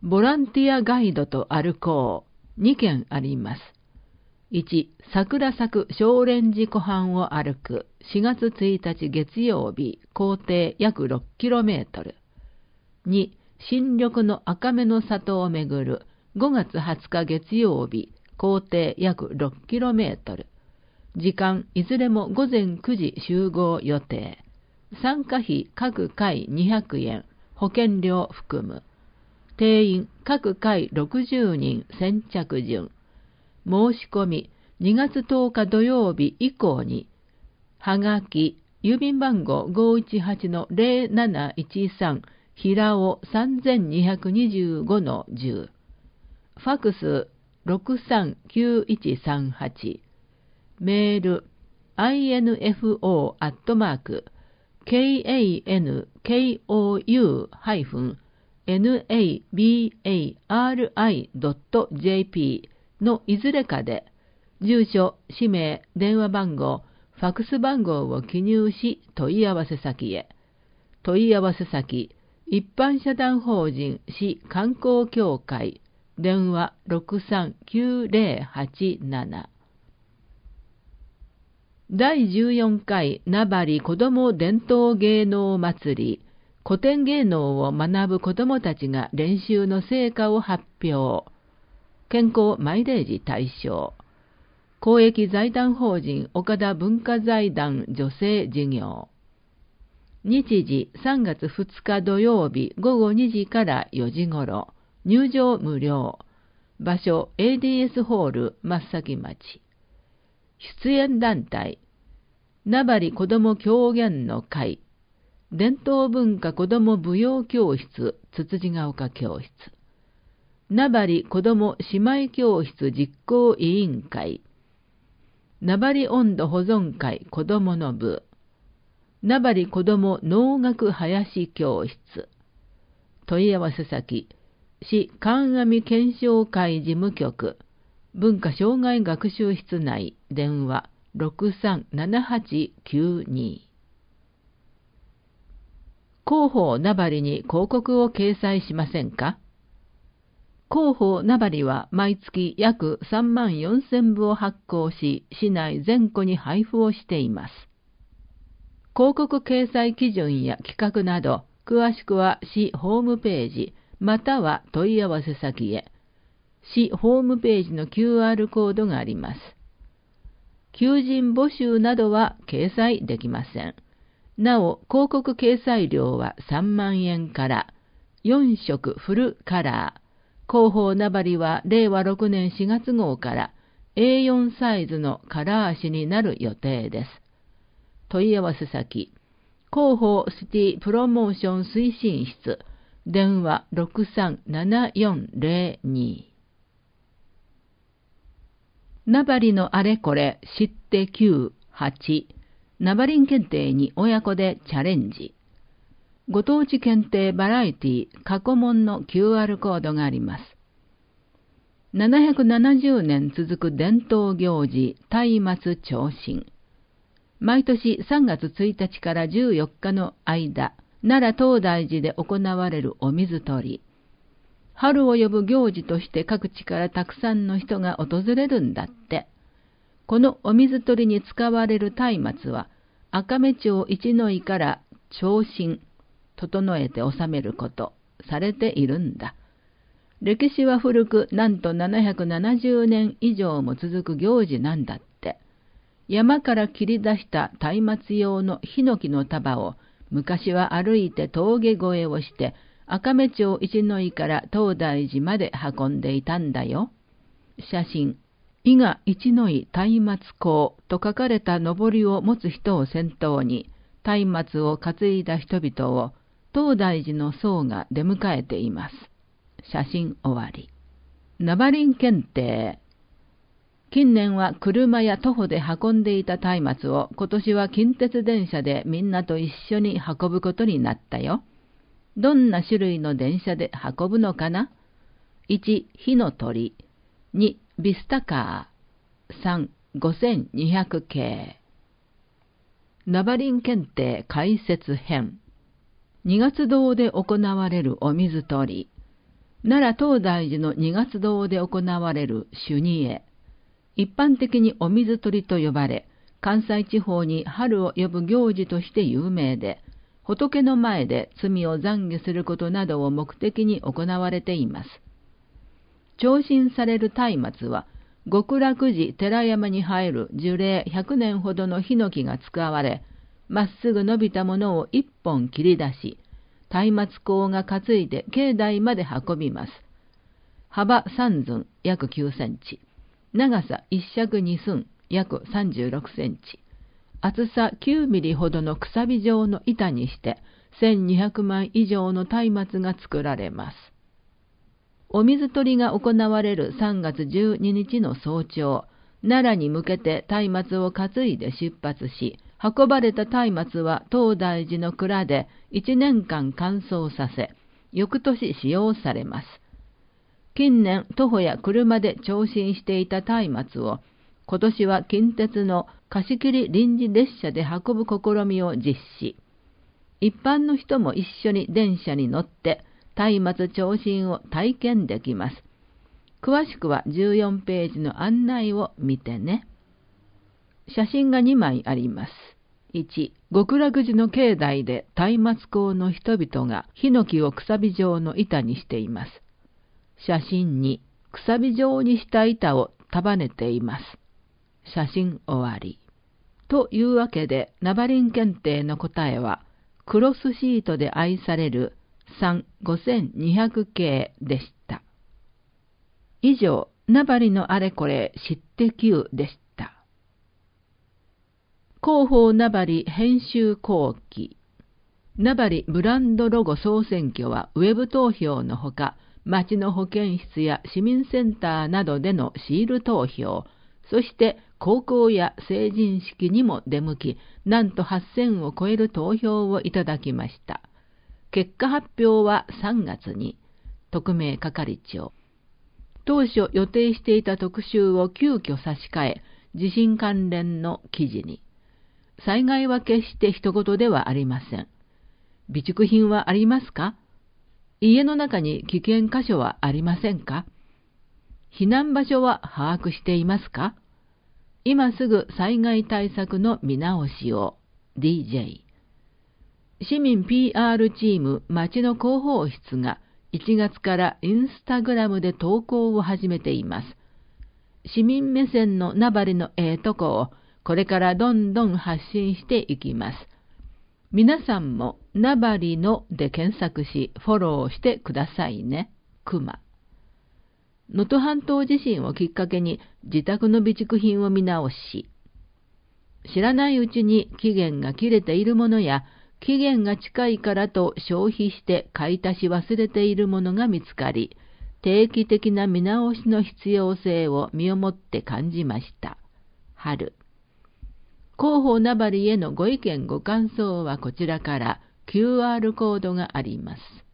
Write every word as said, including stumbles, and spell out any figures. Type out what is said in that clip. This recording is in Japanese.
ボランティアガイドと歩こうにけんあります。いち、桜咲く少蓮寺湖畔を歩くしがつついたち月曜日、行程約 ろっキロメートル。に、新緑の赤目の里を巡るごがつはつか月曜日、行程約 ろっキロメートル。時間いずれもごぜんくじ集合予定。参加費各回にひゃくえん、保険料含む。定員各回ろくじゅうにん先着順。申し込みにがつとおか土曜日以降に、はがき、郵便番号 ごーいちはちのぜろなないちさん、平尾 さんににーにーごのじゅう、ファクス ろくさんきゅういちさんはち、メール アイエヌエフオー アットマーク ケーエーエヌケーオーユー エヌエービーエーアールアイ ドット ジェーピー のいずれかで、住所、氏名、電話番号、ファクス番号を記入し問い合わせ先へ。問い合わせ先、一般社団法人市観光協会、電話 ろくさんきゅうぜろはちなな。だいじゅうよんかい名張子ども伝統芸能祭り、古典芸能を学ぶ子どもたちが練習の成果を発表。健康マイレージ対象。公益財団法人岡田文化財団女性事業。日時さんがつふつか土曜日ごごにじからよじごろ。入場無料。場所 エーディーエス ホール松崎町。出演団体名張子ども狂言の会、伝統文化子ども舞踊教室つつじが丘教室、名張子ども姉妹教室実行委員会、名張音頭保存会子どもの部、名張子ども能楽林教室。問い合わせ先、市観阿弥検証会事務局、文化障害学習室内、電話ろくさんななはちきゅうに。広報名張に広告を掲載しませんか？広報名張は毎月約さんまんよんせんぶを発行し、市内全戸に配布をしています。広告掲載基準や企画など、詳しくは市ホームページ、または問い合わせ先へ。市ホームページの キューアール コードがあります。求人募集などは掲載できません。なお、広告掲載料はさんまんえんから、よんしょくフルカラー。広報名張はれいわろくねんしがつごうから エーよん サイズのカラー紙になる予定です。問い合わせ先、広報シティプロモーション推進室、電話ろくさんななよんぜろに。名張のあれこれ知ってきゅうはち、名張検定に親子でチャレンジ。ご当地検定バラエティ過去問の キューアール コードがあります。ななひゃくななじゅうねん続く伝統行事、松明長新。毎年さんがつついたちからじゅうよっかの間、奈良東大寺で行われるお水取り。春を呼ぶ行事として各地からたくさんの人が訪れるんだって。このお水取りに使われる松明は、赤目町一の井から長新、整えて収めること、されているんだ。歴史は古く、なんとななひゃくななじゅうねん以上も続く行事なんだって。山から切り出した松明用のヒノキの束を、昔は歩いて峠越えをして、赤目町一の井から東大寺まで運んでいたんだよ。写真、伊賀一の井松明港と書かれた上りを持つ人を先頭に、松明を担いだ人々を東大寺の僧が出迎えています。写真終わり。名張検定。近年は車や徒歩で運んでいた松明を今年は近鉄電車でみんなと一緒に運ぶことになったよ。どんな種類の電車で運ぶのかな？ いち. 火の鳥。に. ビスタカー。さん. ごせんにひゃくけい。名張検定解説編。二月堂で行われるお水取り。 奈良東大寺の二月堂で行われる修二会。一般的にお水取りと呼ばれ、関西地方に春を呼ぶ行事として有名で、仏の前で罪を懺悔することなどを目的に行われています。聴診される松明は、極楽寺寺山に生える樹齢ひゃくねんほどのヒノキが使われ、まっすぐ伸びたものを一本切り出し、松明工が担いで境内まで運びます。幅三寸約きゅうセンチ、長さ一尺二寸約さんじゅうろくセンチ、厚さきゅうミリほどのくさび状の板にして、せんにひゃくまい以上の松明が作られます。お水取りが行われるさんがつじゅうににちの早朝、奈良に向けて松明を担いで出発し、運ばれた松明は東大寺の蔵でいちねんかん乾燥させ、翌年使用されます。近年、徒歩や車で聴診していた松明を、今年は近鉄の貸し切り臨時列車で運ぶ試みを実施。一般の人も一緒に電車に乗って、松明聴診を体験できます。詳しくはじゅうよんページの案内を見てね。写真がにまいあります。いち、極楽寺の境内で松明工の人々がヒノキをくさび状の板にしています。写真に、くさび状にした板を束ねています。写真終わり。というわけで、ナバリン検定の答えは、クロスシートで愛されるさんごせんにひゃくけいでした。以上、ナバリのあれこれ知ってきゅうでした。広報ナバリ編集後期。ナバリブランドロゴ総選挙はウェブ投票のほか、町の保健室や市民センターなどでのシール投票、そして高校や成人式にも出向き、なんとはっせんを超える投票をいただきました。結果発表はさんがつに、特命係長。当初予定していた特集を急遽差し替え、地震関連の記事に。災害は決して一言ではありません。備蓄品はありますか？家の中に危険箇所はありませんか？避難場所は把握していますか？今すぐ災害対策の見直しを。ディージェー。市民 ピーアール チーム町の広報室がいちがつからインスタグラムで投稿を始めています。市民目線のナバリのええとこをこれからどんどん発信していきます。皆さんもナバリので検索しフォローしてくださいね。クマ。能登半島地震をきっかけに自宅の備蓄品を見直し、知らないうちに期限が切れているものや期限が近いからと消費して買い足し忘れているものが見つかり、定期的な見直しの必要性を身をもって感じました。春。広報ナバリへのご意見ご感想はこちらから キューアール コードがあります。